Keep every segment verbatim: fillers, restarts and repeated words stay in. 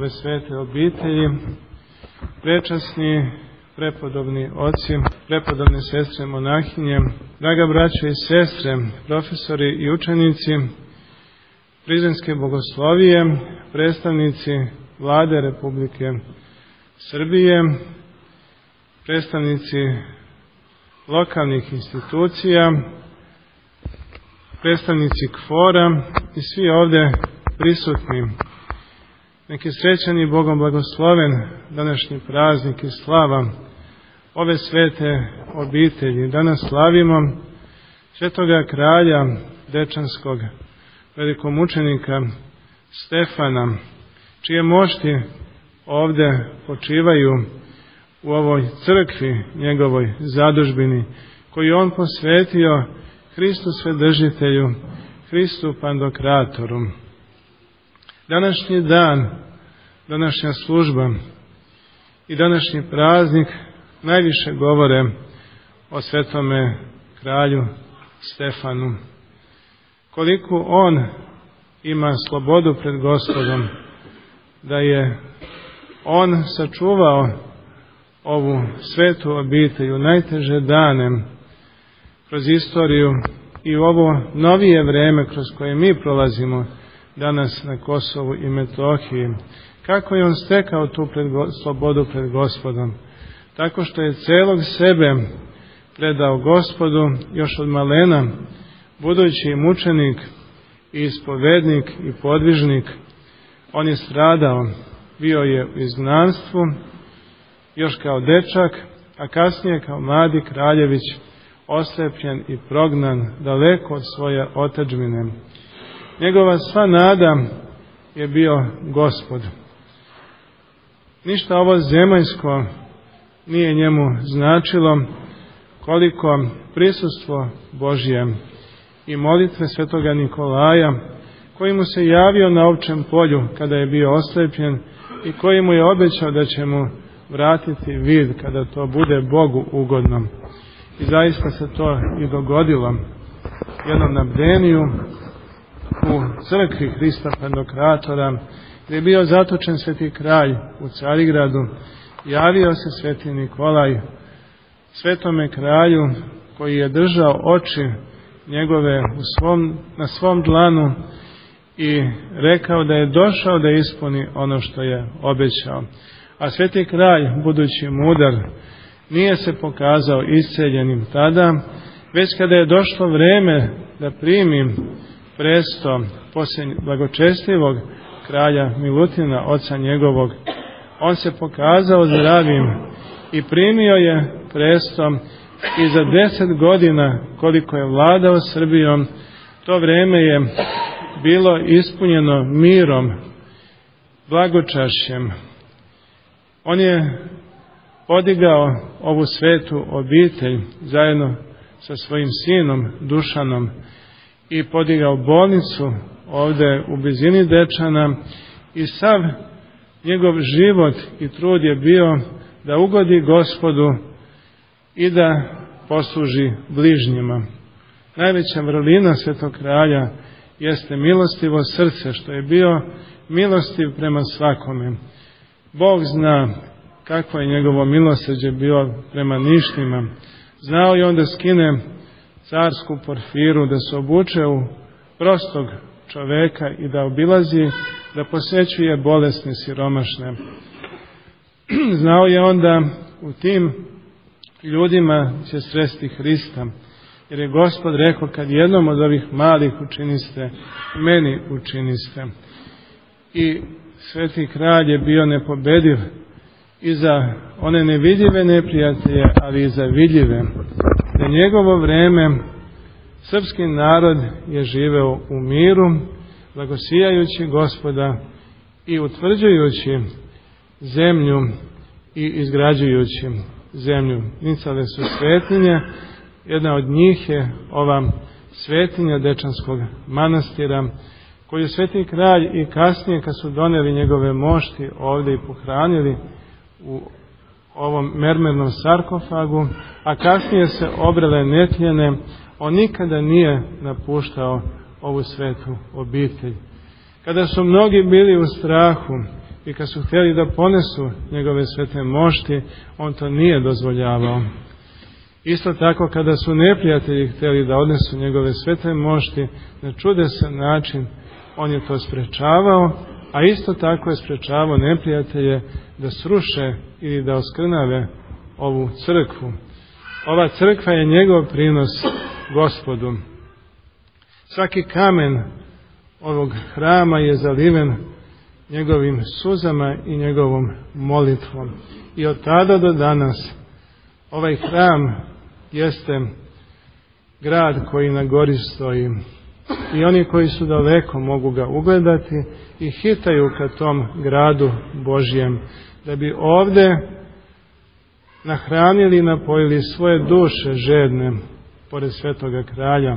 ove svete obitelji, prečasni, prepodobni oci, prepodobne sestre monahinje, draga braćo i sestre, profesori i učenici Prizrenske bogoslovije, predstavnici Vlade Republike Srbije, predstavnici lokalnih institucija, predstavnici KFOR-a i svi ovdje prisutni. Neki srećan i Bogom blagosloven današnji praznik i slava ove svete obitelji. Danas slavimo svetoga kralja Dečanskog, velikomučenika Stefana, čije mošti ovdje počivaju u ovoj crkvi, njegovoj zadužbini, koju on posvetio Hristu Svedržitelju, Hristu Pandokratoru. Današnji dan, današnja služba i današnji praznik najviše govore o svetome kralju Stefanu. Koliko on ima slobodu pred Gospodom, da je on sačuvao ovu svetu obitelj u najteže dane kroz istoriju i u ovo novije vreme kroz koje mi prolazimo danas na Kosovu i Metohiji. Kako je on stekao tu pred, slobodu pred Gospodom? Tako što je celog sebe predao Gospodu još od malena, budući mučenik i ispovednik i podvižnik. On je stradao, bio je u izgnanstvu još kao dečak, a kasnije kao mladi kraljević oslepljen i prognan daleko od svoje otadžbine. Njegova sva nada je bio Gospod. Ništa ovo zemaljsko nije njemu značilo koliko prisustvo Božje i molitve svetoga Nikolaja, koji mu se javio na Ovčjem polju kada je bio oslepljen i koji mu je obećao da će mu vratiti vid kada to bude Bogu ugodno. I zaista se to i dogodilo. Jednom na bdeniju u crkvi Hrista Pandokratora, gdje je bio zatočen sveti kralj u Carigradu, javio se sveti Nikolaj svetome kralju, koji je držao oči njegove u svom, na svom dlanu i rekao da je došao da ispuni ono što je obećao. A sveti kralj, budući mudar, nije se pokazao isceljenim tada, već kada je došlo vreme da primi presto poslije blagočestivog kralja Milutina, oca njegovog, on se pokazao zdravim i primio je presto i za deset godina koliko je vladao Srbijom, to vreme je bilo ispunjeno mirom, blagočašćem. On je podigao ovu svetu obitelj zajedno sa svojim sinom Dušanom i podigao bolnicu ovdje u blizini Dečana i sav njegov život i trud je bio da ugodi Gospodu i da posluži bližnjima. Najveća vrlina svetog kralja jeste milostivo srce, što je bio milostiv prema svakome. Bog zna kakvo je njegovo milosrđe bilo prema ništima. Znao je on da skine carsku porfiru, da se obuče u prostog čoveka i da obilazi, da posvećuje bolesne, siromašne. Znao je on da u tim ljudima će sresti Hrista, jer je Gospod rekao, kad jednom od ovih malih učiniste, meni učiniste. I sveti kralj je bio nepobediv i za one nevidljive neprijatelje, ali i za vidljive. Na njegovo vreme srpski narod je živeo u miru, blagosijajući Gospoda i utvrđujući zemlju i izgrađujući zemlju. Nicale su svetinje, jedna od njih je ova svetinja Dečanskog manastira, koju sveti kralj i kasnije kad su doneli njegove mošti ovdje i pohranili u ovom mermernom sarkofagu, a kasnije se obrele netljene, on nikada nije napuštao ovu svetu obitelj. Kada su mnogi bili u strahu, i kad su htjeli da ponesu njegove svete mošti, on to nije dozvoljavao. Isto tako kada su neprijatelji htjeli da odnesu njegove svete mošti na čudesan način, on je to sprečavao, a isto tako je sprečavao neprijatelje da sruše ili da oskrnave ovu crkvu. Ova crkva je njegov prinos Gospodu. Svaki kamen ovog hrama je zaliven njegovim suzama i njegovom molitvom. I od tada do danas ovaj hram jeste grad koji na gori stoji. I oni koji su daleko mogu ga ugledati i hitaju ka tom gradu Božjem, da bi ovde nahranili i napojili svoje duše žedne pored svetoga kralja.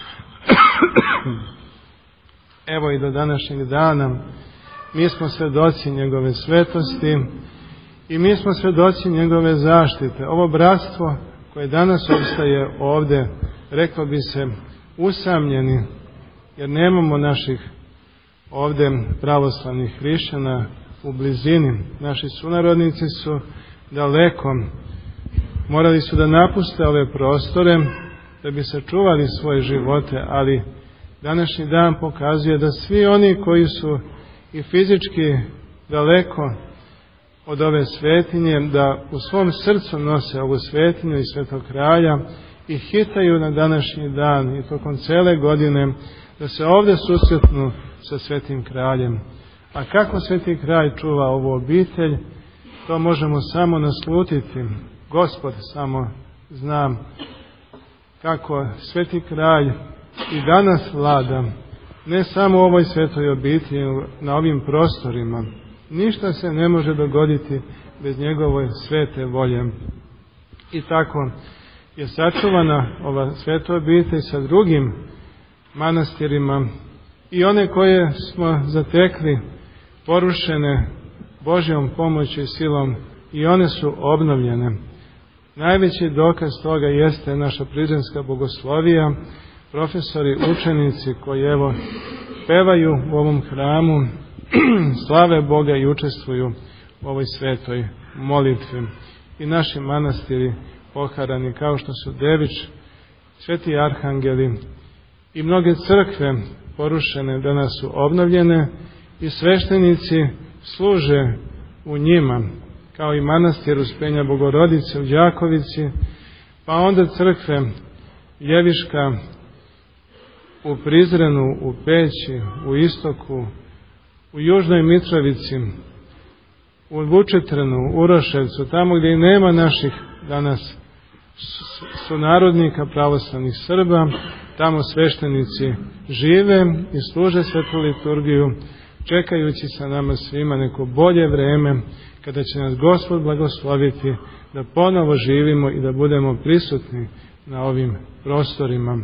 Evo i do današnjeg dana mi smo svedoci njegove svetosti i mi smo svedoci njegove zaštite. Ovo bratstvo koje danas ostaje ovde, reklo bi se, usamljeni, jer nemamo naših ovde pravoslavnih hrišćana u blizini. Naši sunarodnici su daleko, morali su da napuste ove prostore da bi sačuvali svoje živote, ali današnji dan pokazuje da svi oni koji su i fizički daleko od ove svetinje, da u svom srcu nose ovu svetinju i svetog kralja i hitaju na današnji dan i tokom cele godine da se ovde susretnu sa svetim kraljem. A kako sveti kralj čuva ovu obitelj, to možemo samo naslutiti. Gospod samo zna kako sveti kralj i danas vlada, ne samo u ovoj svetoj obitelji, na ovim prostorima. Ništa se ne može dogoditi bez njegove svete volje. I tako je sačuvana ova sveta obitelj sa drugim manastirima i one koje smo zatekli porušene Božjom pomoći i silom, i one su obnovljene. Najveći dokaz toga jeste naša Prizrenska bogoslovija, profesori, učenici koji evo pevaju u ovom hramu, slave Boga i učestvuju u ovoj svetoj molitvi. I naši manastiri poharani kao što su Devič, Sveti Arhangeli i mnoge crkve porušene danas su obnovljene i sveštenici služe u njima, kao i manastir Uspenja Bogorodice u Đakovici, pa onda crkve Ljeviška u Prizrenu, u Peći, u Istoku, u Južnoj Mitrovici, u Vučitrnu, u Uroševcu, tamo gdje i nema naših danas sunarodnika pravoslavnih Srba, tamo sveštenici žive i služe svetu liturgiju, čekajući sa nama svima neko bolje vreme, kada će nas Gospod blagosloviti da ponovo živimo i da budemo prisutni na ovim prostorima.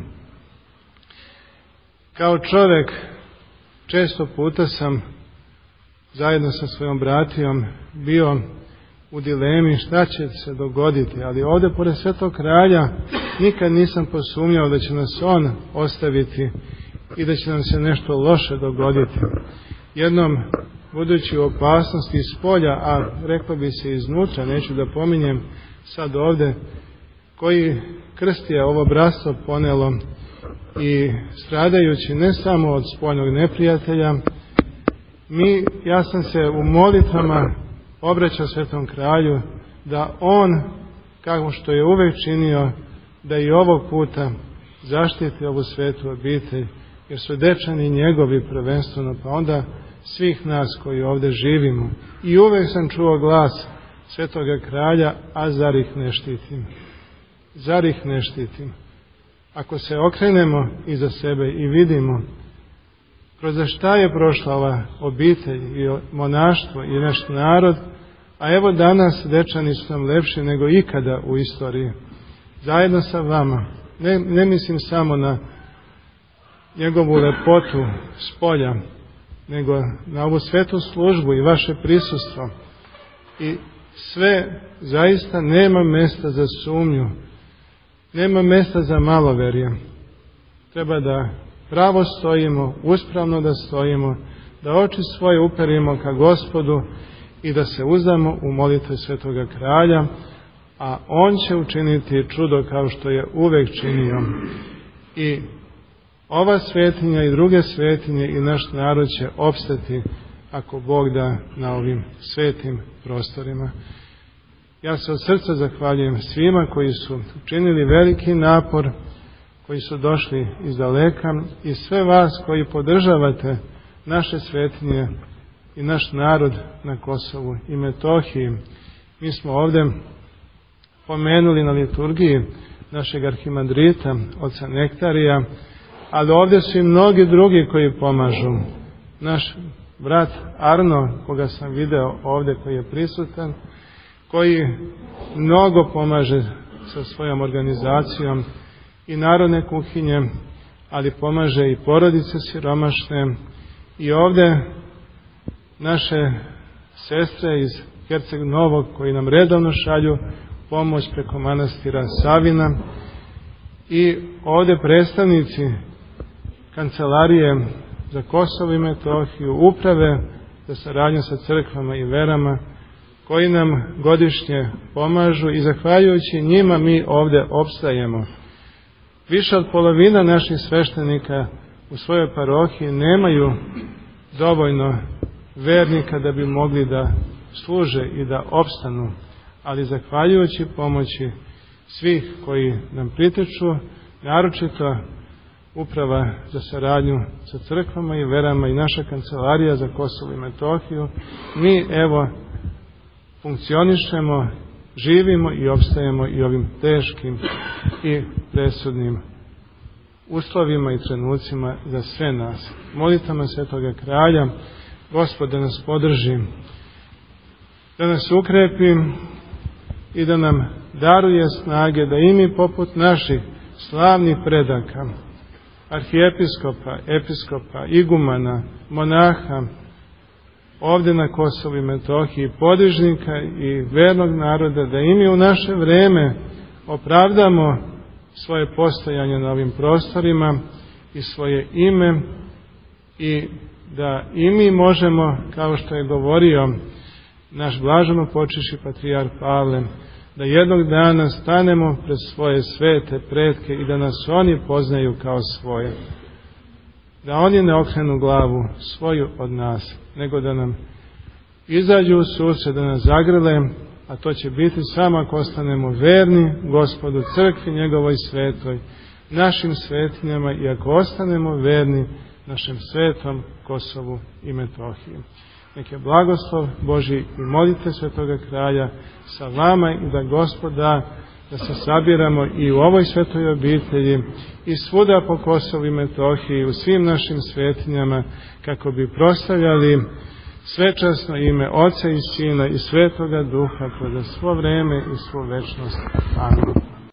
Kao čovjek često puta sam zajedno sa svojom bratijom bio u dilemi šta će se dogoditi, ali ovdje pored svetog kralja nikad nisam posumnjao da će nas on ostaviti i da će nam se nešto loše dogoditi. Jednom, budući u opasnosti iz polja, a reklo bi se iznutra, neću da pominjem sad ovdje, koji krst je ovo bratstvo ponelo i stradajući ne samo od spoljnog neprijatelja, mi, ja sam se u molitvama obraćao svetom kralju da on, kako što je uvek činio, da i ovog puta zaštiti ovu svetu obitelj, jer su dečani njegovi prvenstveno, pa onda svih nas koji ovdje živimo. I uvek sam čuo glas svetoga kralja, a zar ih ne štitim? Zar ih ne štitim? Ako se okrenemo iza sebe i vidimo kroz šta je prošla ova obitelj i monaštvo i naš narod, a evo danas dečani su nam lepši nego ikada u istoriji. Zajedno sa vama, ne, ne mislim samo na njegovu lepotu s polja, nego na ovu svetu službu i vaše prisustvo. I sve zaista nema mesta za sumnju, nema mesta za maloverje. Treba da pravo stojimo, uspravno da stojimo, da oči svoje uperimo ka Gospodu i da se uzdamo u molitve Svetoga Kralja, a On će učiniti čudo kao što je uvek činio. I ova svetinja i druge svetinje i naš narod će opstati ako Bog da na ovim svetim prostorima. Ja se od srca zahvaljujem svima koji su učinili veliki napor, koji su došli iz daleka, i sve vas koji podržavate naše svetinje i naš narod na Kosovu i Metohiji. Mi smo ovdje pomenuli na liturgiji našeg arhimandrita, oca Nektarija, ali ovdje su i mnogi drugi koji pomažu. Naš brat Arno, koga sam video ovdje, koji je prisutan, koji mnogo pomaže sa svojom organizacijom i narodne kuhinje, ali pomaže i porodice siromašne. I ovdje naše sestre iz Herceg Novog, koji nam redovno šalju pomoć preko manastira Savina, i ovdje predstavnici Kancelarije za Kosovo i Metohiju, uprave za saradnju sa crkvama i verama, koji nam godišnje pomažu, i zahvaljujući njima mi ovdje opstajemo. Više od polovina naših sveštenika u svojoj parohiji nemaju dovoljno vernika da bi mogli da služe i da opstanu, ali zahvaljujući pomoći svih koji nam pritiču, naročito uprava za saradnju sa crkvama i verama i naša Kancelarija za Kosovo i Metohiju, mi evo funkcionišemo, živimo i opstajemo i ovim teškim i presudnim uslovima i trenucima za sve nas. Molitvama Svetoga Kralja Gospod da nas podrži, da nas ukrepi i da nam daruje snage da i mi poput naših slavnih predaka, arhijepiskopa, episkopa, igumana, monaha, ovdje na Kosovu i Metohiji, podižnika i vernog naroda, da i mi u naše vreme opravdamo svoje postojanje na ovim prostorima i svoje ime, i da i mi možemo, kao što je govorio naš blaženo počivši patrijarh Pavle, da jednog dana stanemo pred svoje svete pretke i da nas oni poznaju kao svoje. Da oni ne okrenu glavu svoju od nas, nego da nam izađu u susret, da nas zagrle, a to će biti samo ako ostanemo verni Gospodu, crkvi njegovoj svetoj, našim svetinjama, i ako ostanemo verni našem svetom Kosovu i Metohiji. Nek je blagoslov Božji i molite Svetoga Kralja sa vama, i da Gospod da da se sabiramo i u ovoj svetoj obitelji i svuda po Kosovu i Metohiji, u svim našim svetinjama, kako bi proslavljali svečasno ime Oca i Sina i Svetoga Duha, kroz svo vreme i svu večnost. Amen.